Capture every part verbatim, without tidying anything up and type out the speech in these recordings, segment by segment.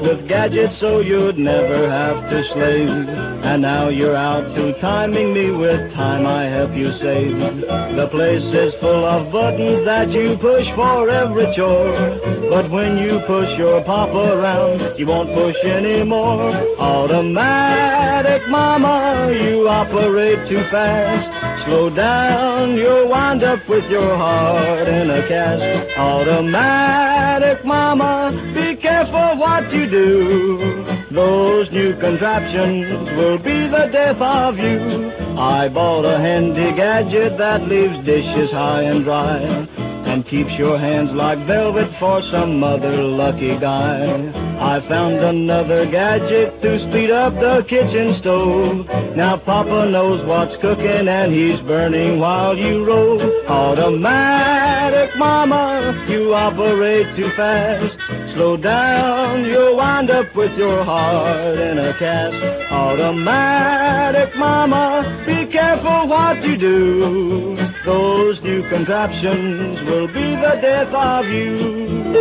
with gadgets so you'd never have to slave. And now you're out to timing me with time I help you save. The place is full of buttons that you push for every chore. But when you push your papa around, you won't push anymore. Automatic mama, you operate too fast. Slow down, you'll wind up with your heart in a cast. Automatic mama, be careful what you do. Those new contraptions will be the death of you. I bought a handy gadget that leaves dishes high and dry and keeps your hands like velvet for some other lucky guy. I found another gadget to speed up the kitchen stove. Now Papa knows what's cooking and he's burning while you roll. Automatic mama, you operate too fast. Slow down, you'll wind up with your heart in a cast. Automatic mama, be careful what you do. Those new contraptions will be the death of you.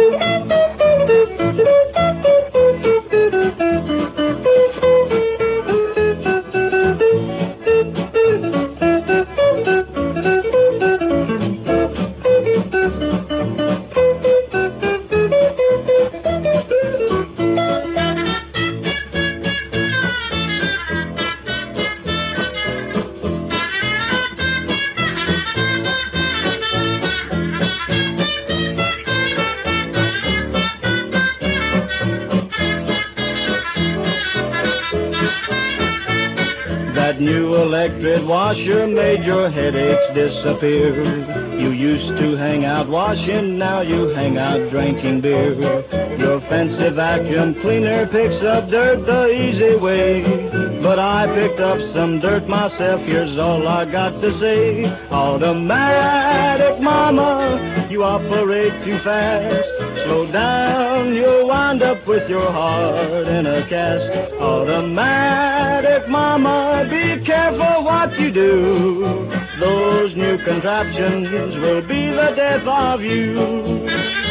That new electric washer made your headaches disappear. You used to hang out washing, now you hang out drinking beer. Your fancy vacuum cleaner picks up dirt the easy way, but I picked up some dirt myself, here's all I got to say. Automatic mama, you operate too fast. Slow down, you'll wind up with your heart in a cast. Automatic mama, be careful what you do. Those new contraptions will be the death of you.